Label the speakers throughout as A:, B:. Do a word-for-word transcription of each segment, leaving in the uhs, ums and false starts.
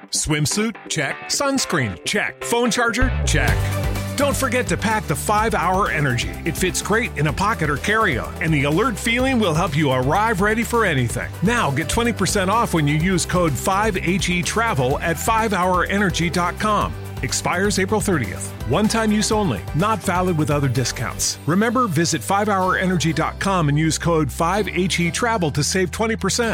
A: Swimsuit? Check. Sunscreen? Check. Phone charger? Check. Don't forget to pack the five hour Energy. It fits great in a pocket or carry-on, and the alert feeling will help you arrive ready for anything. Now get twenty percent off when you use code five H E Travel at five hour energy dot com. Expires April thirtieth. One-time use only. Not valid with other discounts. Remember, visit five hour energy dot com and use code five H E Travel to save twenty percent.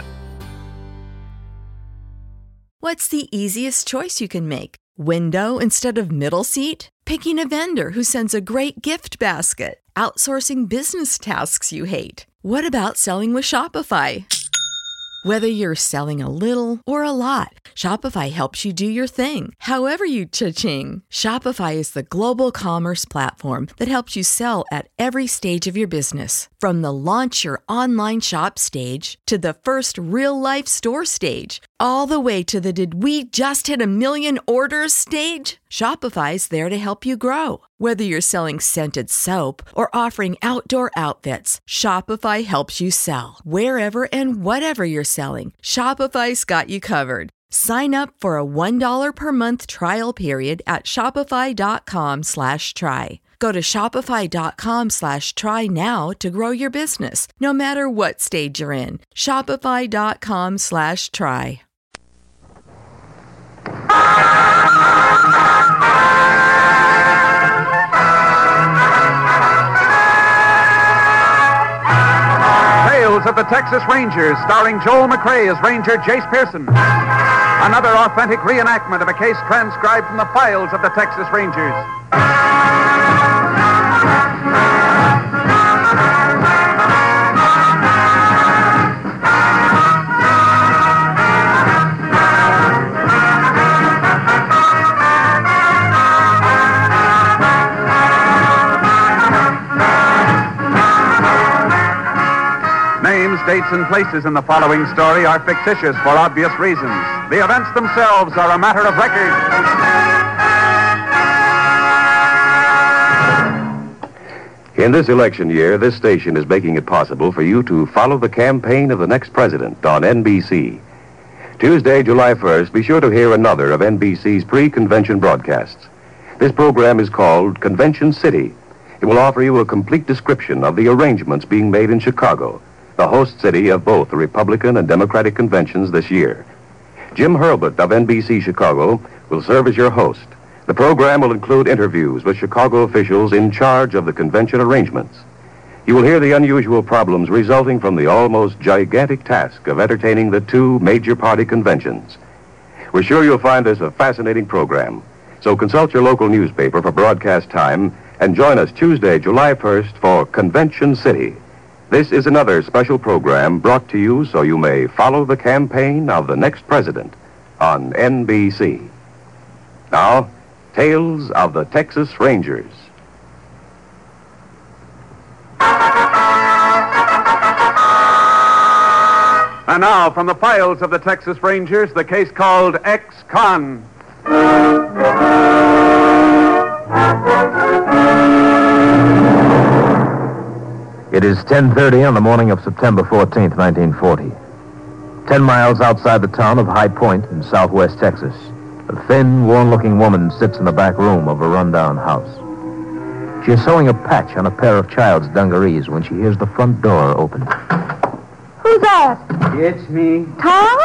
B: What's the easiest choice you can make? Window instead of middle seat? Picking a vendor who sends a great gift basket? Outsourcing business tasks you hate? What about selling with Shopify? Whether you're selling a little or a lot, Shopify helps you do your thing, however you cha-ching. Shopify is the global commerce platform that helps you sell at every stage of your business. From the launch your online shop stage to the first real-life store stage, all the way to the did we just hit a million orders stage. Shopify's there to help you grow. Whether you're selling scented soap or offering outdoor outfits, Shopify helps you sell. Wherever and whatever you're selling, Shopify's got you covered. Sign up for a one dollar per month trial period at shopify.com slash try. Go to shopify.com slash try now to grow your business, no matter what stage you're in. Shopify.com slash try.
C: Tales of the Texas Rangers, starring Joel McCrea as Ranger Jace Pearson. Another authentic reenactment of a case transcribed from the files of the Texas Rangers. Names, dates, and places in the following story are fictitious for obvious reasons. The events themselves are a matter of record.
D: In this election year, this station is making it possible for you to follow the campaign of the next president on N B C. Tuesday, July first, be sure to hear another of N B C's pre-convention broadcasts. This program is called Convention City. It will offer you a complete description of the arrangements being made in Chicago, the host city of both the Republican and Democratic conventions this year. Jim Hurlbut of N B C Chicago will serve as your host. The program will include interviews with Chicago officials in charge of the convention arrangements. You will hear the unusual problems resulting from the almost gigantic task of entertaining the two major party conventions. We're sure you'll find this a fascinating program. So consult your local newspaper for broadcast time and join us Tuesday, July first for Convention City. This is another special program brought to you so you may follow the campaign of the next president on N B C. Now, Tales of the Texas Rangers.
C: And now, from the files of the Texas Rangers, the case called Ex-Con.
E: It is ten thirty on the morning of September fourteenth, nineteen forty. Ten miles outside the town of High Point in southwest Texas, a thin, worn-looking woman sits in the back room of a rundown house. She is sewing a patch on a pair of child's dungarees when she hears the front door open.
F: Who's that?
G: It's me.
F: Tom?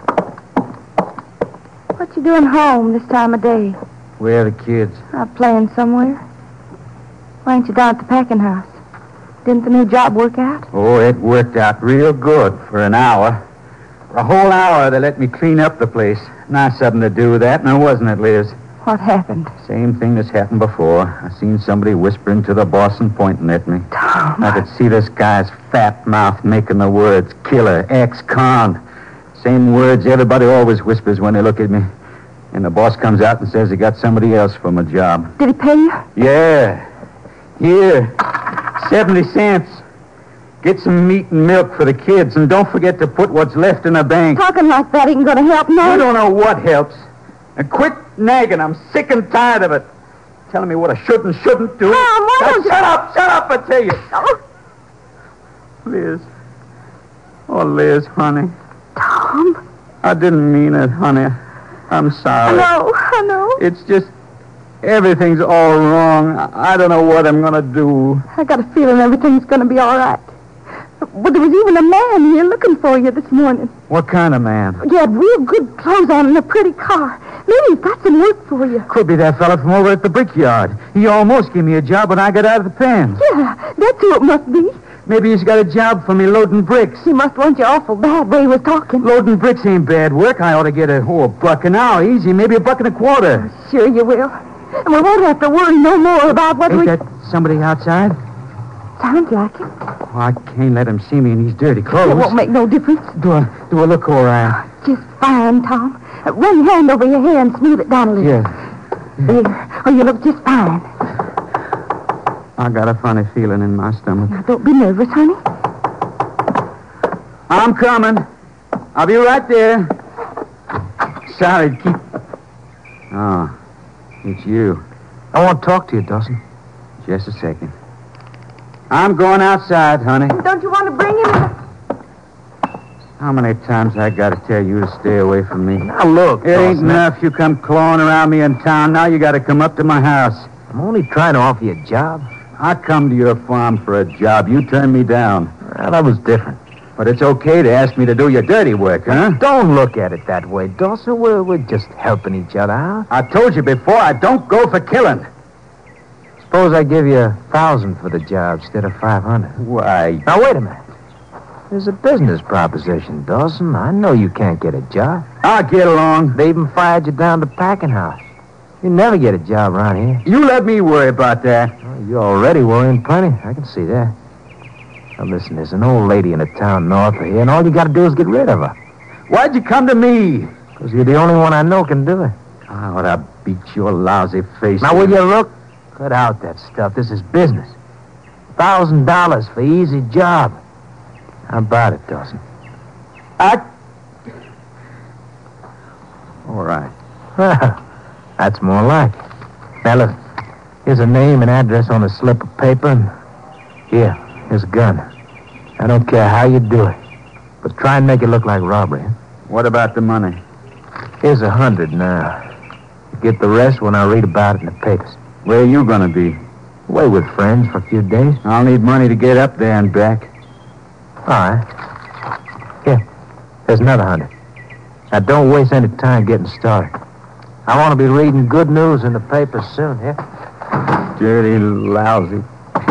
F: What you doing home this time of day?
G: Where are the kids?
F: Out playing somewhere. Why ain't you down at the packing house? Didn't the new job work out?
G: Oh, it worked out real good for an hour. For a whole hour, they let me clean up the place. Nice of them to do that, now wasn't it, Liz?
F: What happened?
G: Same thing that's happened before. I seen somebody whispering to the boss and pointing at me.
F: Tom.
G: I could see this guy's fat mouth making the words killer, ex-con. Same words everybody always whispers when they look at me. And the boss comes out and says he got somebody else for my job.
F: Did he pay you?
G: Yeah. Here. seventy cents. Get some meat and milk for the kids, and don't forget to put what's left in the bank.
F: Talking like that ain't gonna help no.
G: You don't know what helps. And quit nagging. I'm sick and tired of it. Telling me what I should and shouldn't do.
F: Tom, why
G: Now,
F: don't you...
G: shut up, shut up, I tell you.
F: Oh.
G: Liz. Oh, Liz, honey.
F: Tom.
G: I didn't mean it, honey. I'm sorry.
F: No, I know.
G: It's just everything's all wrong. I I don't know what I'm going to do.
F: I got a feeling everything's going to be all right. But there was even a man here looking for you this morning.
G: What kind of man?
F: He had real good clothes on and a pretty car. Maybe he's got some work for you.
G: Could be that fella from over at the brickyard. He almost gave me a job when I got out of the pen.
F: Yeah, that's who it must be.
G: Maybe he's got a job for me loading bricks.
F: He must want you awful bad way he was talking.
G: Loading bricks ain't bad work. I ought to get a, oh, a buck an hour, easy, maybe a buck and a quarter.
F: Sure you will. And we won't have to worry no more about what
G: Ain't
F: we...
G: that somebody outside?
F: Sounds like it.
G: Oh, I can't let him see me in these dirty clothes.
F: It won't make no difference.
G: Do I, do I look all right?
F: Just fine, Tom. Uh, run your hand over your hair and smooth it down a little.
G: Yeah.
F: There. Oh, you look just fine.
G: I got a funny feeling in my stomach.
F: Now, don't be nervous, honey.
G: I'm coming. I'll be right there. Sorry, keep... Oh, it's you.
E: I want to talk to you, Dawson.
G: Just a second. I'm going outside, honey.
F: Don't you want to bring him in?
G: How many times I got to tell you to stay away from me?
E: Now, look,
G: It ain't
E: Dawson,
G: enough you come clawing around me in town. Now you got to come up to my house.
E: I'm only trying to offer you a job.
G: I come to your farm for a job. You turned me down.
E: Well, that was different.
G: But it's okay to ask me to do your dirty work, huh?
E: Don't look at it that way, Dawson. We're, we're just helping each other out.
G: I told you before, I don't go for killing.
E: Suppose I give you a thousand for the job instead of five hundred.
G: Why?
E: Now, wait a minute. There's a business proposition, Dawson. I know you can't get a job.
G: I'll get along.
E: They even fired you down to packing house. You never get a job around here.
G: You let me worry about that.
E: Well, you're already worrying plenty. I can see that. Now, listen, there's an old lady in a town north of here, and all you got to do is get rid of her.
G: Why'd you come to me?
E: Because you're the only one I know can do it.
G: I ought to beat your lousy face.
E: Now, will you look? Cut out that stuff. This is business. Thousand dollars for easy job. How about it, Dawson?
G: I... All right.
E: Well, that's more like it. Now, look. Here's a name and address on a slip of paper, and here, here's a gun. I don't care how you do it, but try and make it look like robbery. Huh?
G: What about the money?
E: Here's a hundred now. You get the rest when I read about it in the papers.
G: Where are you going to be?
E: Away with friends for a few days.
G: I'll need money to get up there and back.
E: All right. Here, there's another hundred. Now, don't waste any time getting started. I want to be reading good news in the papers soon, here.
G: Dirty, lousy.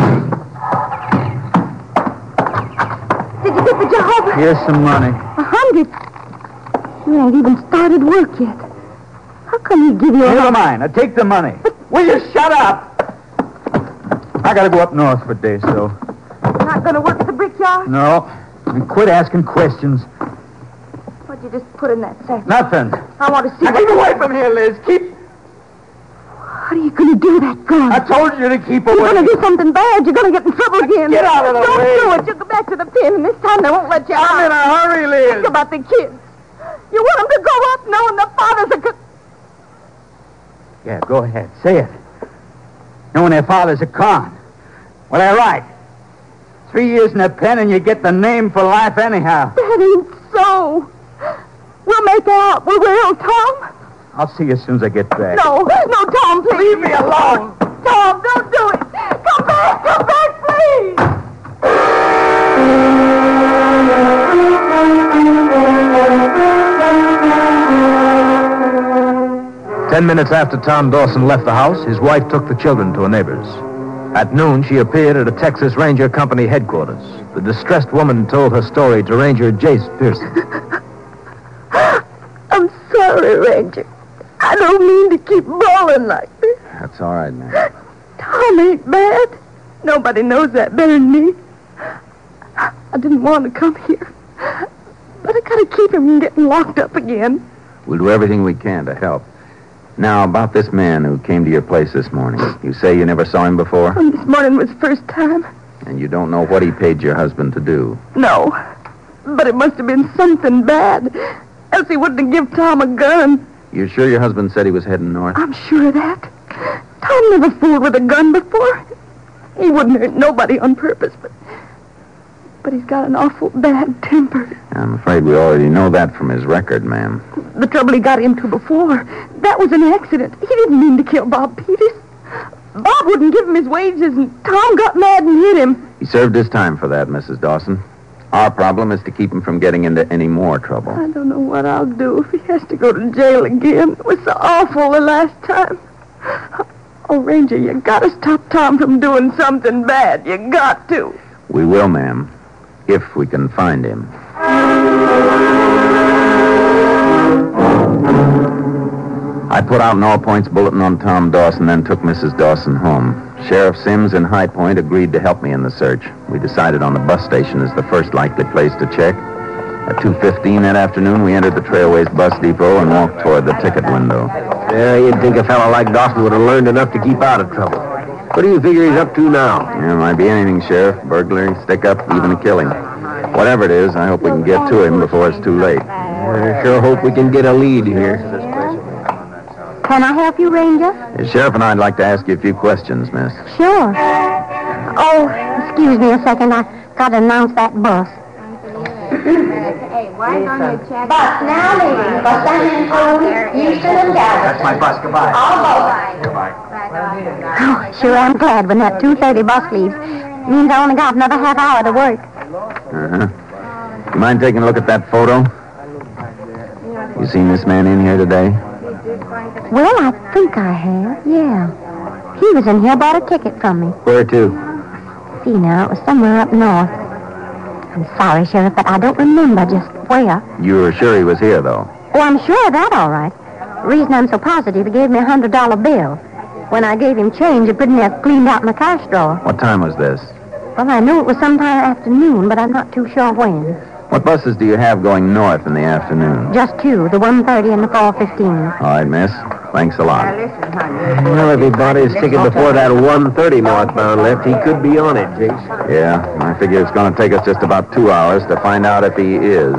F: Did you get the job?
G: Here's some money.
F: A hundred? You ain't even started work yet. How come he give you a
G: Never
F: hundred?
G: mind. Now take the money. Will you shut up? I got to go up north for a day, so...
F: You're not going to work at the brickyard?
G: No. And quit asking questions.
F: What'd you just put in that sack?
G: Nothing.
F: I want to see
G: Now
F: what...
G: keep away from here, Liz. Keep...
F: What are you going to do with that gun?
G: I told you to keep
F: You're
G: away.
F: going to do something bad. You're going to get in trouble again.
G: Get out of the
F: Don't
G: way.
F: do it. You'll go back to the pen, and this time they won't let you out.
G: I'm in a hurry, Liz.
F: Think about the kids. You want them to grow up knowing the fathers are... Co-
G: Yeah, go ahead. Say it. Knowing their father's a con. Well, they're right. Three years in a pen and you get the name for life anyhow.
F: That ain't so. We'll make out. We will, Tom.
G: I'll see you as soon as I get back.
F: No, no, Tom, please.
G: Leave me alone.
F: Tom, don't do it. Come back, come back, please.
E: Ten minutes after Tom Dawson left the house, his wife took the children to a neighbor's. At noon, she appeared at a Texas Ranger Company headquarters. The distressed woman told her story to Ranger Jace Pearson.
F: I'm sorry, Ranger. I don't mean to keep bawling like this.
G: That's all right, man.
F: Tom ain't bad. Nobody knows that better than me. I didn't want to come here. But I gotta keep him from getting locked up again.
H: We'll do everything we can to help. Now, about this man who came to your place this morning. You say you never saw him before?
F: And this morning was the first time.
H: And you don't know what he paid your husband to do?
F: No. But it must have been something bad. Else he wouldn't have given Tom a gun.
H: You sure your husband said he was heading north?
F: I'm sure of that. Tom never fooled with a gun before. He wouldn't hurt nobody on purpose, but... but he's got an awful bad temper.
H: I'm afraid we already know that from his record, ma'am.
F: The trouble he got into before, that was an accident. He didn't mean to kill Bob Peters. Bob wouldn't give him his wages, and Tom got mad and hit him.
H: He served his time for that, Missus Dawson. Our problem is to keep him from getting into any more trouble.
F: I don't know what I'll do if he has to go to jail again. It was so awful the last time. Oh, Ranger, you gotta stop Tom from doing something bad. You got to.
H: We will, ma'am, if we can find him. I put out an all-points bulletin on Tom Dawson, then took Missus Dawson home. Sheriff Sims in High Point agreed to help me in the search. We decided on the bus station as the first likely place to check. At two fifteen that afternoon, we entered the Trailways bus depot and walked toward the ticket window.
E: Yeah, you'd think a fellow like Dawson would have learned enough to keep out of trouble. What do you figure he's up to now?
H: Yeah, might be anything, Sheriff. Burglary, stick-up, even a killing. Whatever it is, I hope we can get to him before it's too late.
E: I sure hope we can get a lead here.
I: Can I help you, Ranger?
H: The Sheriff and I'd like to ask you a few questions, miss.
I: Sure. Oh, excuse me a second. I got to announce that bus. Bus now leaving for San Antonio, Houston, and Dallas.
J: That's my bus. Goodbye.
I: All aboard.
J: Goodbye.
I: Oh, sure, I'm glad when that two thirty bus leaves. Means I only got another half hour to work.
H: Uh-huh. You mind taking a look at that photo? You seen this man in here today?
I: Well, I think I have, yeah. He was in here, bought a ticket from me.
E: Where to?
I: See now, it was somewhere up north. I'm sorry, Sheriff, but I don't remember just where.
H: You were sure he was here, though?
I: Oh, I'm sure of that, all right. The reason I'm so positive, he gave me a hundred dollar bill. When I gave him change, it put in there cleaned out in the cash drawer.
H: What time was this?
I: Well, I knew it was sometime afternoon, but I'm not too sure when.
H: What buses do you have going north in the afternoon?
I: Just two, the one thirty and the four fifteen.
H: All right, miss. Thanks a lot.
E: Well, if he bought his ticket before that one thirty northbound left, he could be on it, Jace.
H: Yeah, I figure it's going to take us just about two hours to find out if he is.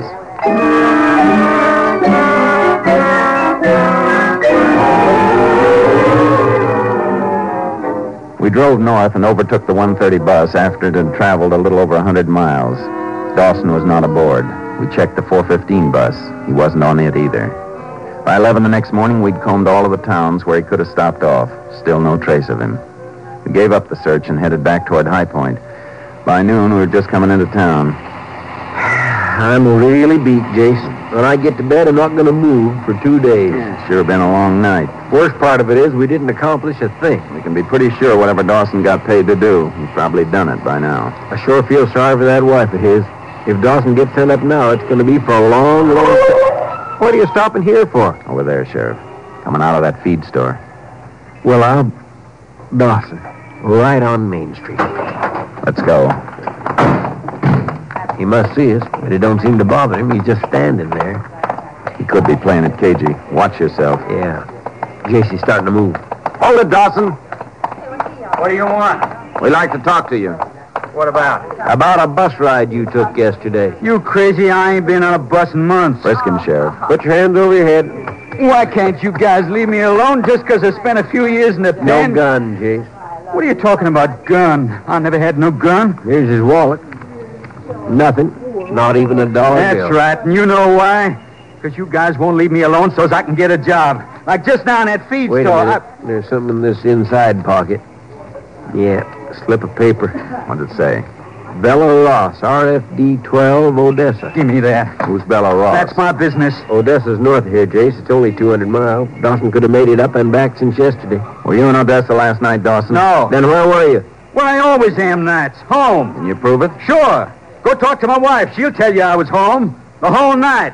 H: We drove north and overtook the one thirty bus after it had traveled a little over one hundred miles. Dawson was not aboard. We checked the four fifteen bus. He wasn't on it either. By eleven the next morning, we'd combed all of the towns where he could have stopped off. Still no trace of him. We gave up the search and headed back toward High Point. By noon, we were just coming into town.
E: I'm really beat, Jason. When I get to bed, I'm not going to move for two days.
H: Yeah, sure been a long night.
E: Worst part of it is we didn't accomplish a thing.
H: We can be pretty sure whatever Dawson got paid to do, he's probably done it by now.
E: I sure feel sorry for that wife of his. If Dawson gets sent up now, it's going to be for a long, long time. What are you stopping here for?
H: Over there, Sheriff. Coming out of that feed store.
E: Well, I'll... Dawson. Right on Main Street.
H: Let's go.
E: He must see us, but it don't seem to bother him. He's just standing there.
H: He could be playing it cagey. Watch yourself.
E: Yeah. J C's starting to move.
J: Hold it, Dawson. What do you want?
E: We'd like to talk to you.
J: What about?
E: About a bus ride you took yesterday.
J: You crazy? I ain't been on a bus in months.
H: Frisk him, Sheriff.
E: Put your hands over your head.
J: Why can't you guys leave me alone just because I spent a few years in the
E: No
J: pen?
E: gun, Jace.
J: What are you talking about, gun? I never had no gun.
E: Here's his wallet. Nothing. Not even a dollar
J: That's
E: bill.
J: right, and you know why? Because you guys won't leave me alone so as I can get a job. Like just now in that feed
E: Wait
J: store.
E: a minute.
J: I...
E: There's something in this inside pocket. Yeah, a slip of paper.
H: What'd it say?
E: Bella Ross, R F D twelve, Odessa.
J: Give me that.
H: Who's Bella Ross?
J: That's my business.
E: Odessa's north of here, Jace. It's only two hundred miles. Dawson could have made it up and back since yesterday.
H: Were you in Odessa last night, Dawson?
J: No.
E: Then where were you?
J: Well, I always am nights. Home.
H: Can you prove it?
J: Sure. Go talk to my wife. She'll tell you I was home. The whole night.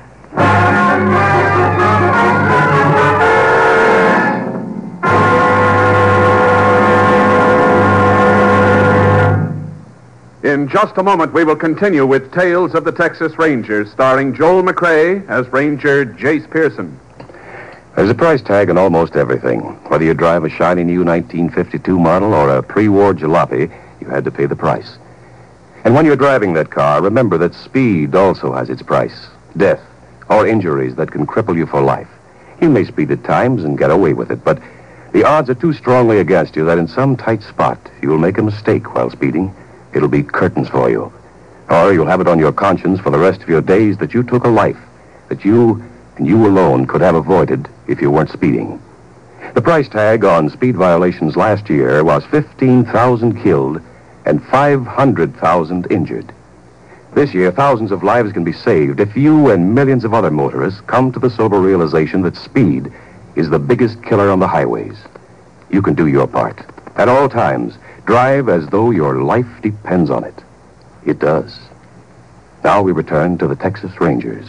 C: In just a moment, we will continue with Tales of the Texas Rangers, starring Joel McCrea as Ranger Jace Pearson.
D: There's a price tag on almost everything. Whether you drive a shiny new nineteen fifty-two model or a pre-war jalopy, you had to pay the price. And when you're driving that car, remember that speed also has its price. Death or injuries that can cripple you for life. You may speed at times and get away with it, but the odds are too strongly against you that in some tight spot you will make a mistake while speeding. It'll be curtains for you. Or you'll have it on your conscience for the rest of your days that you took a life that you and you alone could have avoided if you weren't speeding. The price tag on speed violations last year was fifteen thousand killed and five hundred thousand injured. This year, thousands of lives can be saved if you and millions of other motorists come to the sober realization that speed is the biggest killer on the highways. You can do your part. At all times, drive as though your life depends on it. It does. Now we return to the Texas Rangers.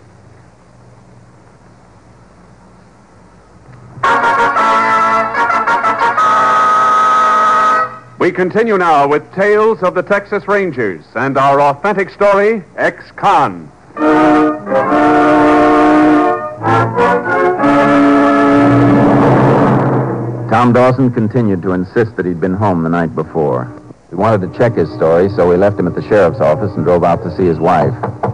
C: We continue now with Tales of the Texas Rangers and our authentic story, Ex-Con.
H: Tom Dawson continued to insist that he'd been home the night before. We wanted to check his story, so we left him at the sheriff's office and drove out to see his wife.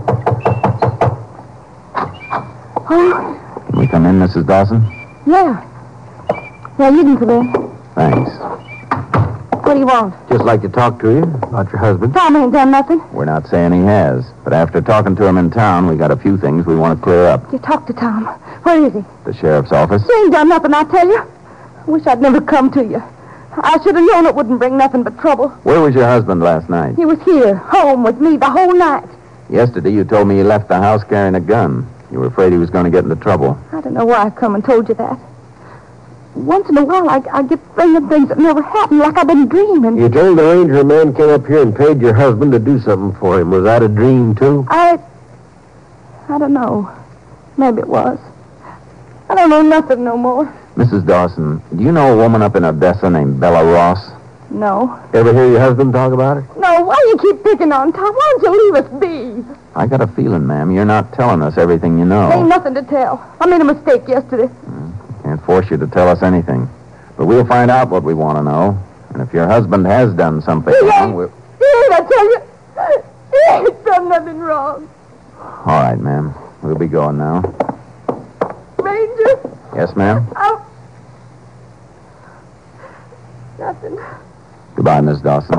F: Oh,
H: Can we come in, Missus Dawson?
F: yeah. Yeah, you can come in.
H: Thanks.
F: What do you want?
E: Just like to talk to you about your husband.
F: Tom ain't done nothing.
H: We're not saying he has, but after talking to him in town, we got a few things we want to clear up.
F: You talk to Tom. Where is he?
H: The sheriff's office.
F: He ain't done nothing, I tell you. I wish I'd never come to you. I should have known it wouldn't bring nothing but trouble.
H: Where was your husband last night?
F: He was here, home with me the whole night.
H: Yesterday, you told me he left the house carrying a gun. You were afraid he was going to get into trouble.
F: I don't know why I come and told you that. Once in a while, I, I get thinking things that never happened, like I've been dreaming.
E: You told the ranger a man came up here and paid your husband to do something for him. Was that a dream, too?
F: I... I don't know. Maybe it was. I don't know nothing no more.
H: Missus Dawson, do you know a woman up in Odessa named Bella Ross?
F: No.
E: Ever hear your husband talk about her?
F: No, why do you keep picking on Tom? Why don't you leave us be?
H: I got a feeling, ma'am, you're not telling us everything you know.
F: Ain't nothing to tell. I made a mistake yesterday.
H: Can't force you to tell us anything. But we'll find out what we want to know. And if your husband has done something
F: He
H: wrong,
F: ain't.
H: we'll...
F: He ain't, I tell you. He ain't done nothing wrong.
H: All right, ma'am. We'll be going now.
F: Ranger,
H: Yes, ma'am?
F: I'll... Nothing.
H: Goodbye, Miss Dawson.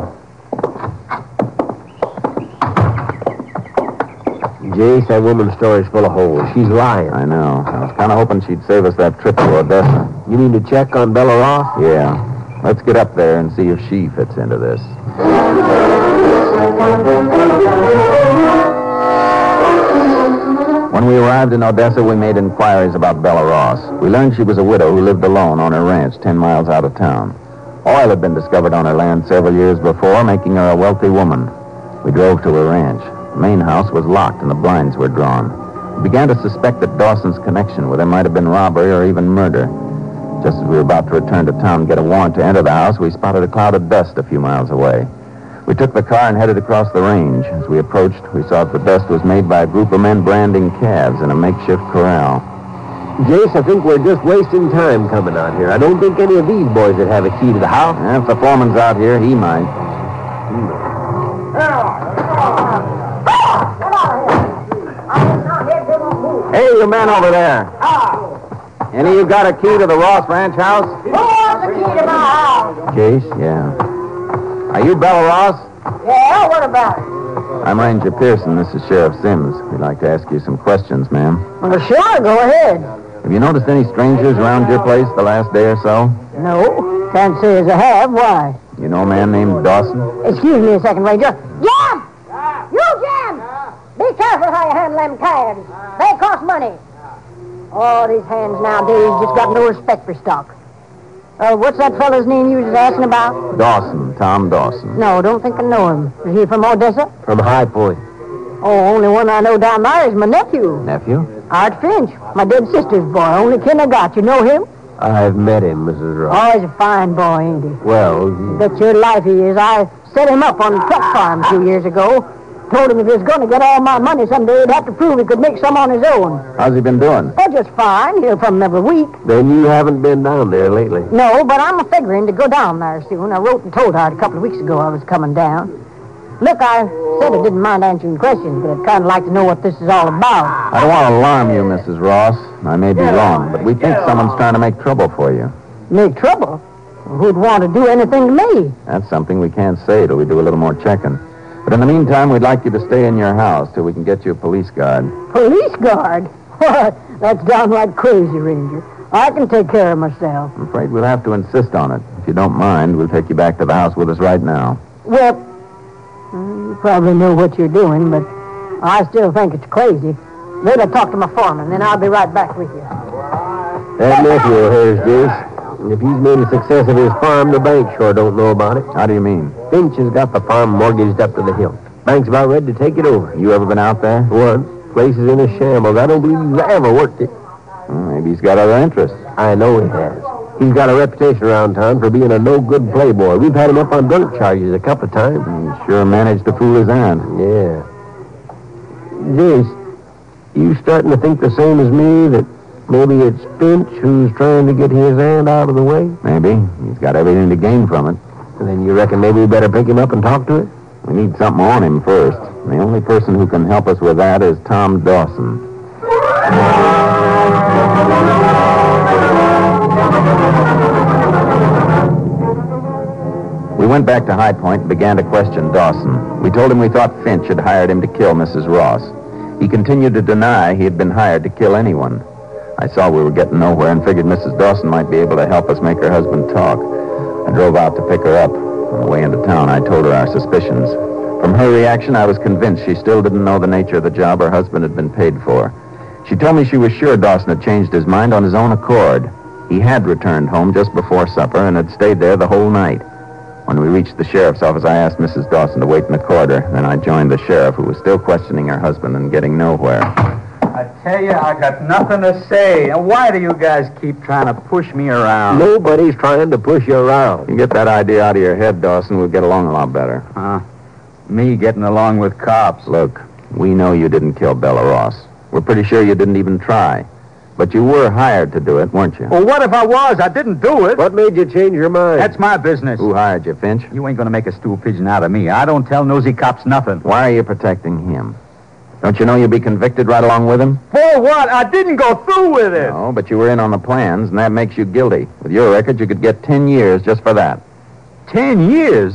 E: Jace, that woman's story's full of holes. She's lying.
H: I know. I was kind of hoping she'd save us that trip to Odessa.
E: You mean to check on Bella Ross?
H: Yeah. Let's get up there and see if she fits into this. When we arrived in Odessa, we made inquiries about Bella Ross. We learned she was a widow who lived alone on her ranch ten miles out of town. Oil had been discovered on her land several years before, making her a wealthy woman. We drove to her ranch. The main house was locked and the blinds were drawn. We began to suspect that Dawson's connection with her might have been robbery or even murder. Just as we were about to return to town and get a warrant to enter the house, we spotted a cloud of dust a few miles away. We took the car and headed across the range. As we approached, we saw that the dust was made by a group of men branding calves in a makeshift corral.
E: Jace, I think we're just wasting time coming out here. I don't think any of these boys would have a key to the house.
H: Eh, if the foreman's out here, he might. Hey, you men over there. Any of you got a key to the Ross Ranch house?
I: Who wants the key to my house?
H: Jace, yeah. Are you Bella Ross?
I: Yeah, what about it?
H: I'm Ranger Pearson. This is Sheriff Sims. We'd like to ask you some questions, ma'am.
I: Well, sure, go ahead.
H: Have you noticed any strangers around your place the last day or so?
I: No, can't say as I have. Why?
H: You know a man named Dawson?
I: Excuse me a second, Ranger. Jim! You, Jim! Be careful how you handle them calves. They cost money. Oh, these hands nowadays just got no respect for stock. Uh, what's that fellow's name you was asking about?
H: Dawson, Tom Dawson.
I: No, don't think I know him. Is he from Odessa?
E: From High Point.
I: Oh, only one I know down there is my nephew,
H: Nephew?
I: Art Finch, my dead sister's boy. Only kin I got. You know him?
E: I've met him, Missus Ross.
I: Oh, he's a fine boy, ain't he?
E: Well,
I: Bet your life he is. I set him up on the truck farm a few years ago. Told him if he was going to get all my money someday, he'd have to prove he could make some on his own.
H: How's he been doing?
I: Oh, just fine. Hear from him every week.
E: then you haven't been down there lately.
I: No, but I'm a-figuring to go down there soon. I wrote and told Art a couple of weeks ago I was coming down. Look, I said I didn't mind answering questions, but I'd kind of like to know what this is all about.
H: I don't want to alarm you, Missus Ross. I may be wrong, but we think someone's trying to make trouble for you.
I: Make trouble? Who'd want to do anything to me?
H: That's something we can't say till we do a little more checking. But in the meantime, we'd like you to stay in your house till we can get you a police guard.
I: Police guard? What? That's downright crazy, Ranger. I can take care of myself.
H: I'm afraid we'll have to insist on it. If you don't mind, we'll take you back to the house with us right now.
I: Well, you probably know what you're doing, but I still think it's crazy. Wait, I'll talk to my foreman, then I'll be right back with you.
K: That nephew of hers, Deuce. If he's made a success of his farm, the bank sure don't know about it.
H: How do you mean?
K: Finch has got the farm mortgaged up to the hilt. Bank's about ready to take it over.
H: You ever been out there?
K: Once. Place is in a shambles. I don't believe he's ever worked it.
H: Well, maybe he's got other interests.
K: I know he has. He's got a reputation around town for being a no-good playboy. We've had him up on drunk charges a couple of times.
H: He sure managed to fool his aunt.
K: Yeah. This, you starting to think the same as me, that maybe it's Finch who's trying to get his aunt out of the way?
H: Maybe. He's got everything to gain from it.
K: And then you reckon maybe we better pick him up and talk to it?
H: We need something on him first. The only person who can help us with that is Tom Dawson. We went back to High Point and began to question Dawson. We told him we thought Finch had hired him to kill Missus Ross. He continued to deny he had been hired to kill anyone. I saw we were getting nowhere and figured Missus Dawson might be able to help us make her husband talk. I drove out to pick her up. On the way into town, I told her our suspicions. From her reaction, I was convinced she still didn't know the nature of the job her husband had been paid for. She told me she was sure Dawson had changed his mind on his own accord. He had returned home just before supper and had stayed there the whole night. When we reached the sheriff's office, I asked Missus Dawson to wait in the corridor. Then I joined the sheriff, who was still questioning her husband and getting nowhere.
J: I tell you, I got nothing to say. And why do you guys keep trying to push me around?
K: Nobody's trying to push you around.
H: You get that idea out of your head, Dawson, we'll get along a lot better.
J: Huh? Me getting along with cops?
H: Look, we know you didn't kill Bella Ross. We're pretty sure you didn't even try. But you were hired to do it, weren't you?
J: Well, what if I was? I didn't do it.
K: What made you change your mind?
J: That's my business.
H: Who hired you, Finch?
J: You ain't going to make a stool pigeon out of me. I don't tell nosy cops nothing.
H: Why are you protecting him? Don't you know you'll be convicted right along with him?
J: For what? I didn't go through with it.
H: No, but you were in on the plans, and that makes you guilty. With your record, you could get ten years just for that.
J: Ten years?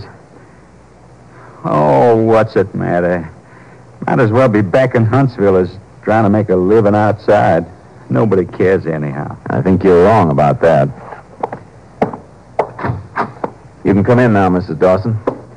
J: Oh, what's it matter? Might as well be back in Huntsville as trying to make a living outside. Nobody cares anyhow.
H: I think you're wrong about that. You can come in now, Missus Dawson.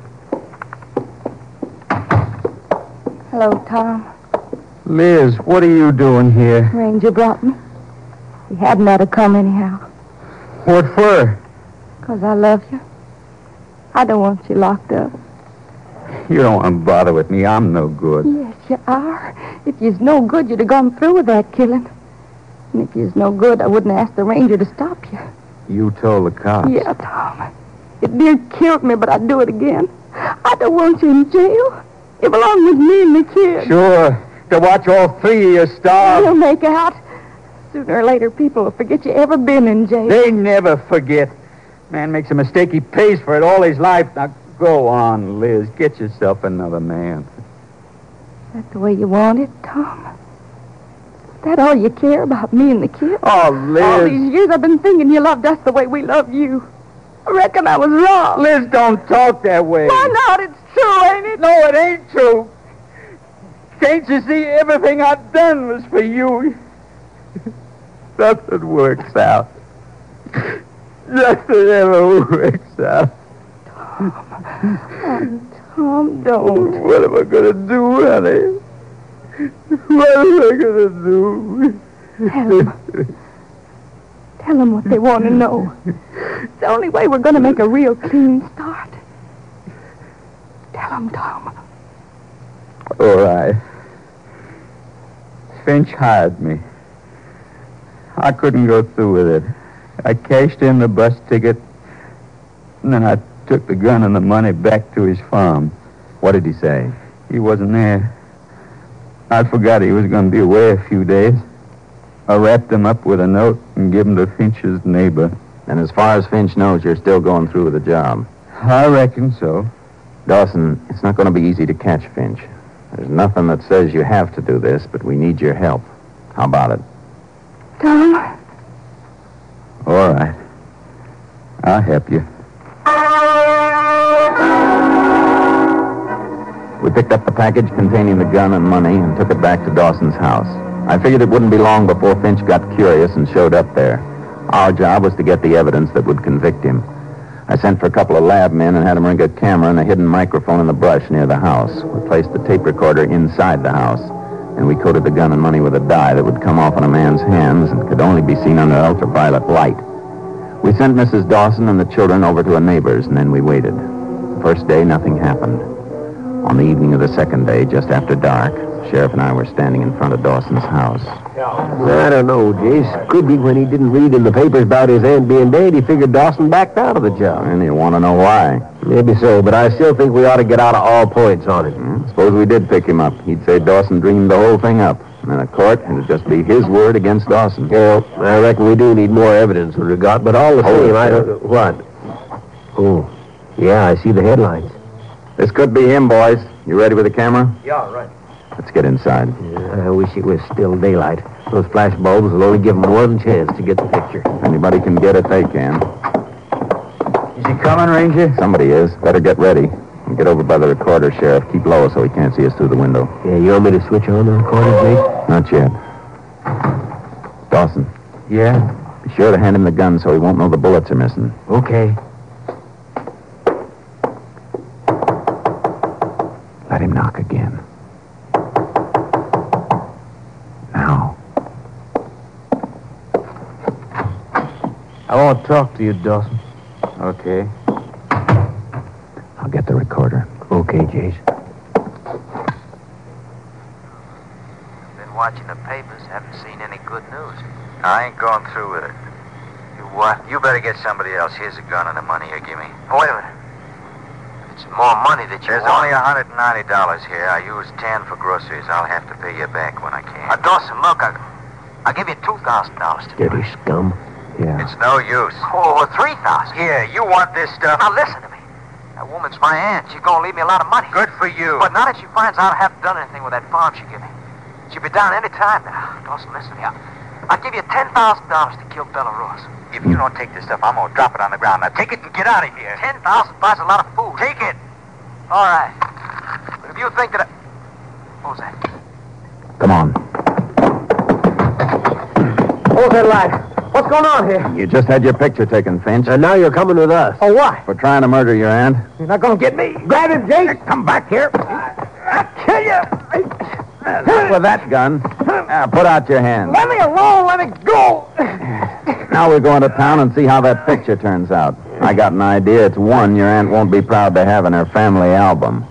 F: Hello, Tom.
J: Liz, what are you doing here?
F: Ranger brought me. He hadn't ought to come anyhow.
J: What for?
F: Because I love you. I don't want you locked up.
J: You don't want to bother with me. I'm no good.
F: Yes, you are. If you's no good, you'd have gone through with that killing. And if you's no good, I wouldn't ask the ranger to stop you.
J: You told the cops?
F: Yeah, Tom. It near killed me, but I'd do it again. I don't want you in jail. You belong with me and the kid.
J: Sure. To watch all three of you starve.
F: You'll make out. Sooner or later, people will forget you ever been in jail.
J: They never forget. Man makes a mistake, he pays for it all his life. Now, go on, Liz. Get yourself another man.
F: Is that the way you want it, Tom? Is that all you care about, me and the kid?
J: Oh, Liz.
F: All these years I've been thinking you loved us the way we love you. I reckon I was wrong.
J: Liz, don't talk that way.
F: Why not? It's true, ain't it?
J: No, it ain't true. Can't you see everything I've done was for you? Nothing works out. Nothing ever works out.
F: Tom, Tom, don't.
J: What am I going to do, honey? What am I going to do?
F: Tell them. Tell them what they want to know. It's the only way we're going to make a real clean start. Tell them, Tom.
J: All right. Finch hired me. I couldn't go through with it. I cashed in the bus ticket, and then I took the gun and the money back to his farm.
H: What did he say?
J: He wasn't there. I forgot he was going to be away a few days. I wrapped him up with a note and gave him to Finch's neighbor.
H: And as far as Finch knows, you're still going through with the job.
J: I reckon so.
H: Dawson, it's not going to be easy to catch Finch. There's nothing that says you have to do this, but we need your help. How about it?
F: Tom?
J: All right. I'll help you.
H: We picked up the package containing the gun and money and took it back to Dawson's house. I figured it wouldn't be long before Finch got curious and showed up there. Our job was to get the evidence that would convict him. I sent for a couple of lab men and had them rig a camera and a hidden microphone in the brush near the house. We placed the tape recorder inside the house, and we coated the gun and money with a dye that would come off on a man's hands and could only be seen under ultraviolet light. We sent Missus Dawson and the children over to a neighbor's, and then we waited. The first day, nothing happened. On the evening of the second day, just after dark, the sheriff and I were standing in front of Dawson's house.
K: I don't know, Jace. Could be when he didn't read in the papers about his aunt being dead, he figured Dawson backed out of the job.
H: And you want to know why?
K: Maybe so, but I still think we ought to get out of all points on it.
H: Hmm? Suppose we did pick him up. He'd say Dawson dreamed the whole thing up. And in a court, it'd just be his word against Dawson.
K: Well, I reckon we do need more evidence than we got, but all the
H: Hold
K: same,
H: it,
K: I don't... What? Oh, yeah, I see the headlines.
H: This could be him, boys. You ready with the camera?
K: Yeah, right.
H: Let's get inside.
K: Yeah, I wish it was still daylight. Those flash bulbs will only give them one chance to get the picture.
H: If anybody can get it, they can.
G: Is he coming, Ranger?
H: Somebody is. Better get ready. And get over by the recorder, Sheriff. Keep low so he can't see us through the window.
K: Yeah, you want me to switch on the recorder, Jace?
H: Not yet. Dawson.
G: Yeah?
H: Be sure to hand him the gun so he won't know the bullets are missing.
G: Okay.
H: Let him knock again. Now.
G: I want to talk to you, Dawson.
H: Okay. I'll get the recorder.
K: Okay, Jace.
L: Been watching the papers. Haven't seen any good news. I ain't going through with it. You what? You better get somebody else. Here's a gun and the money here. Give me. Wait a minute. It's more money that you
M: There's
L: want.
M: only one hundred ninety dollars here. I used ten for groceries. I'll have to pay you back when I can.
L: Uh, Dawson, look, I, I'll give you two thousand dollars to
K: Dirty scum.
H: Yeah.
M: It's no use.
L: Oh, three thousand.
M: Here, you want this stuff?
L: Now listen to me. That woman's my aunt. She's gonna leave me a lot of money.
M: Good for you.
L: But now that she finds out I haven't done anything with that farm she gave me, she'll be down any time now. Dawson, listen here. I'll give you ten thousand dollars to kill Bella Ross.
M: If you don't take this stuff, I'm gonna drop it on the ground. Now take it and get out of here.
L: Ten thousand buys a lot of food.
M: Take it.
L: All right. But if you think that I... What was that?
H: Come on.
K: Hold that light. What's going on here?
H: You just had your picture taken, Finch.
K: And now you're coming with us.
F: Oh, what?
H: For trying to murder your aunt.
F: You're not going to get me. Grab him, Jake.
H: Come back here.
F: I'll kill you.
H: Not with that gun. Now, put out your hand.
F: Let me alone. Let me go.
H: Now we're going to town and see how that picture turns out. I got an idea. It's one your aunt won't be proud to have in her family album.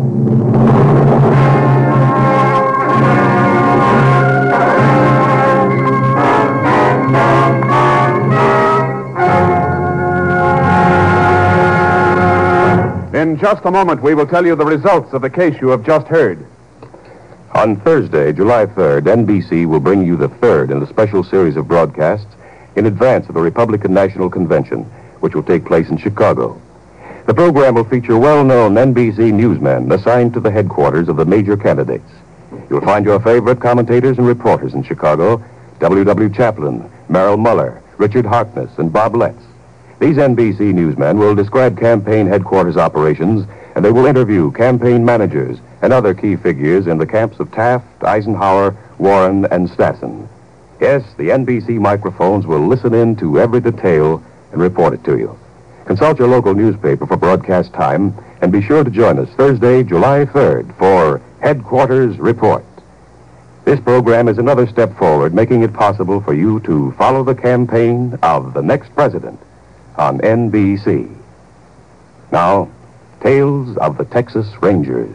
C: In just a moment, we will tell you the results of the case you have just heard.
D: On Thursday, July third, N B C will bring you the third in a special series of broadcasts in advance of the Republican National Convention, which will take place in Chicago. The program will feature well-known N B C newsmen assigned to the headquarters of the major candidates. You'll find your favorite commentators and reporters in Chicago, W W Chaplin, Merrill Muller, Richard Harkness, and Bob Letts. These N B C newsmen will describe campaign headquarters operations, and they will interview campaign managers and other key figures in the camps of Taft, Eisenhower, Warren, and Stassen. Yes, the N B C microphones will listen in to every detail and report it to you. Consult your local newspaper for broadcast time, and be sure to join us Thursday, July third, for Headquarters Report. This program is another step forward, making it possible for you to follow the campaign of the next president on N B C. Now, Tales of the Texas Rangers.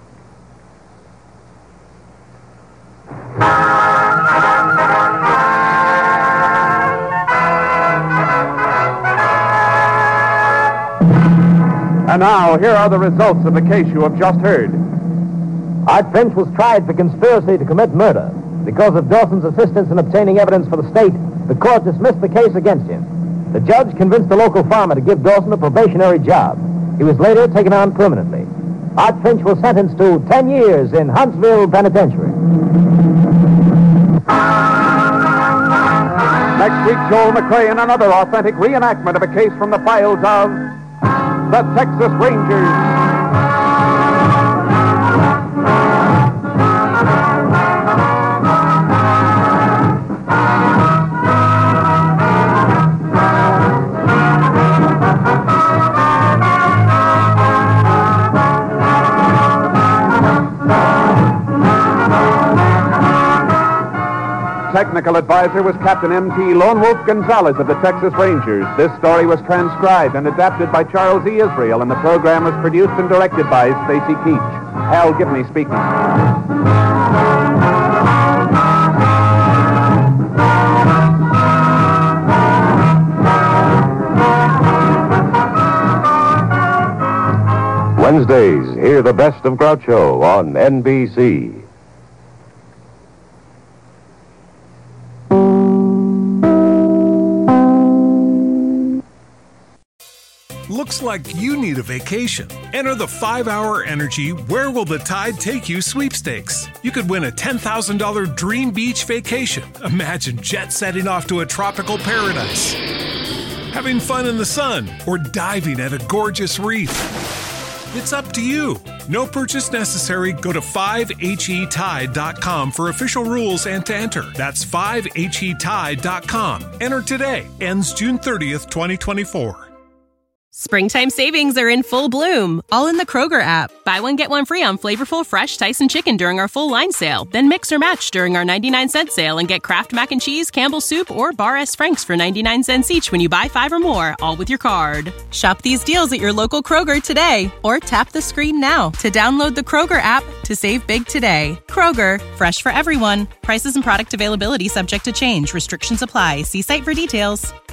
C: And now, here are the results of the case you have just heard.
E: Art Finch was tried for conspiracy to commit murder. Because of Dawson's assistance in obtaining evidence for the state, the court dismissed the case against him. The judge convinced the local farmer to give Dawson a probationary job. He was later taken on permanently. Art Finch was sentenced to ten years in Huntsville Penitentiary.
C: Next week, Joel McRae in another authentic reenactment of a case from the files of the Texas Rangers. Technical advisor was Captain M T Lone Wolf Gonzalez of the Texas Rangers. This story was transcribed and adapted by Charles E. Israel, and the program was produced and directed by Stacy Keach. Hal Gibney speaking.
D: Wednesdays, hear the best of Groucho on N B C.
A: Looks like you need a vacation. Enter the five hour Energy Where Will the Tide Take You sweepstakes. You could win a ten thousand dollars dream beach vacation. Imagine jet setting off to a tropical paradise, having fun in the sun, or diving at a gorgeous reef. It's up to you. No purchase necessary. Go to five H E tide dot com for official rules and to enter. That's five H E tide dot com. Enter today. Ends June thirtieth, twenty twenty-four.
N: Springtime savings are in full bloom, all in the Kroger app. Buy one, get one free on flavorful fresh Tyson chicken during our full line sale. Then mix or match during our ninety-nine cent sale and get Kraft Mac and Cheese, Campbell's Soup, or Bar S. Frank's for ninety-nine cents each when you buy five or more, all with your card. Shop these deals at your local Kroger today, or tap the screen now to download the Kroger app to save big today. Kroger, fresh for everyone. Prices and product availability subject to change. Restrictions apply. See site for details.